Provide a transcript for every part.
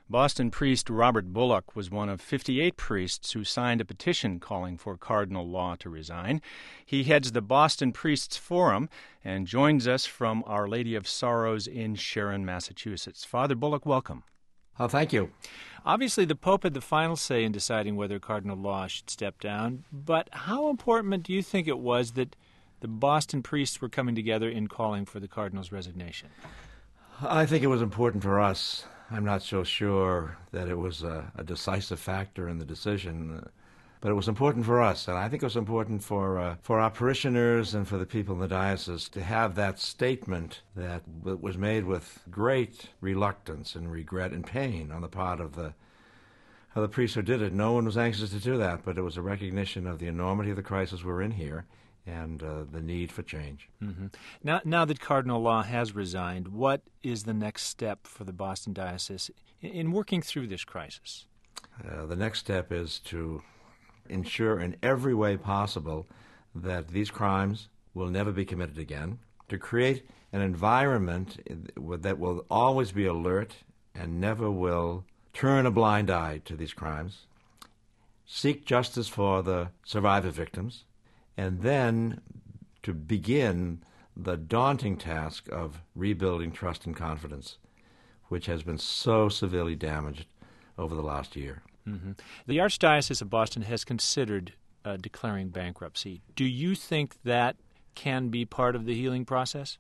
Boston priest Robert Bullock was one of 58 priests who signed a petition calling for Cardinal Law to resign. He heads the Boston Priests Forum and joins us from Our Lady of Sorrows in Sharon, Massachusetts. Father Bullock, welcome. Oh, thank you. Obviously, the Pope had the final say in deciding whether Cardinal Law should step down, but how important do you think it was that the Boston priests were coming together in calling for the Cardinal's resignation? I think it was important for us. I'm not so sure that it was a decisive factor in the decision, but it was important for us, and I think it was important for our parishioners and for the people in the diocese to have that statement that was made with great reluctance and regret and pain on the part of the priests who did it. No one was anxious to do that, but it was a recognition of the enormity of the crisis we're in here and the need for change. Mm-hmm. Now that Cardinal Law has resigned, what is the next step for the Boston Diocese in working through this crisis? The next step is to ensure in every way possible that these crimes will never be committed again, to create an environment that will always be alert and never will turn a blind eye to these crimes, seek justice for the survivor victims, and then to begin the daunting task of rebuilding trust and confidence, which has been so severely damaged over the last year. Mm-hmm. The Archdiocese of Boston has considered declaring bankruptcy. Do you think that can be part of the healing process?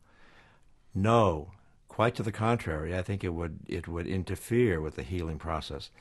No, quite to the contrary. I think it would interfere with the healing process.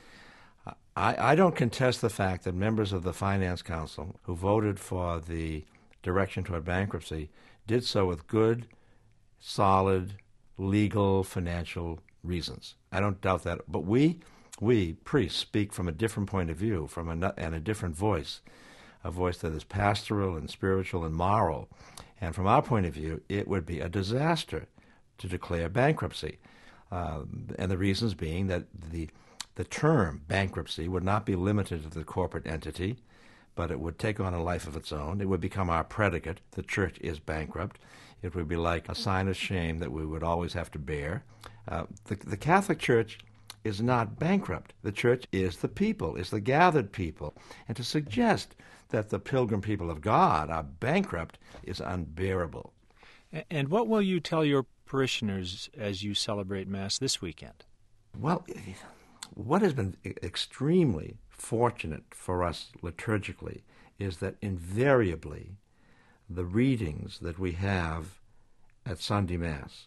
I don't contest the fact that members of the Finance Council who voted for the direction toward bankruptcy did so with good, solid, legal, financial reasons. I don't doubt that. But we priests speak from a different point of view, and a different voice, a voice that is pastoral and spiritual and moral. And from our point of view, it would be a disaster to declare bankruptcy. And the reasons being that the term bankruptcy would not be limited to the corporate entity, but it would take on a life of its own. It would become our predicate. The church is bankrupt. It would be like a sign of shame that we would always have to bear. The Catholic Church is not bankrupt. The church is the people, is the gathered people. And to suggest that the pilgrim people of God are bankrupt is unbearable. And what will you tell your parishioners as you celebrate Mass this weekend? Well, what has been extremely fortunate for us liturgically is that invariably the readings that we have at Sunday Mass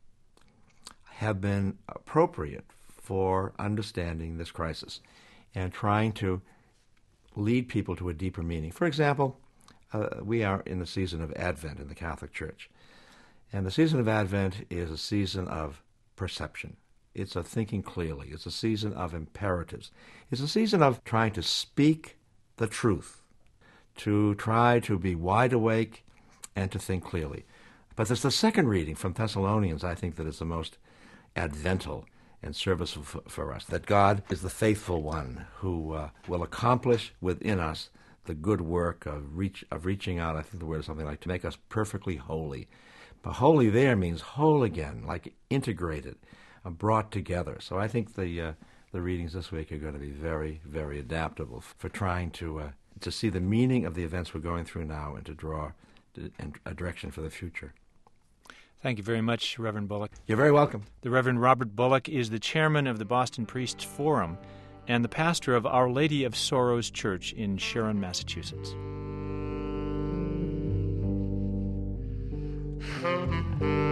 have been appropriate for understanding this crisis and trying to lead people to a deeper meaning. For example, we are in the season of Advent in the Catholic Church, and the season of Advent is a season of perception. It's a thinking clearly. It's a season of imperatives. It's a season of trying to speak the truth, to try to be wide awake and to think clearly. But there's the second reading from Thessalonians, I think, that is the most advental and serviceable for us, that God is the faithful one who will accomplish within us the good work of reaching out. I think the word is something like to make us perfectly holy. But holy there means whole again, like integrated, brought together. So I think the readings this week are going to be very, very adaptable for trying to see the meaning of the events we're going through now and to draw a direction for the future. Thank you very much, Reverend Bullock. You're very welcome. The Reverend Robert Bullock is the chairman of the Boston Priests Forum and the pastor of Our Lady of Sorrows Church in Sharon, Massachusetts.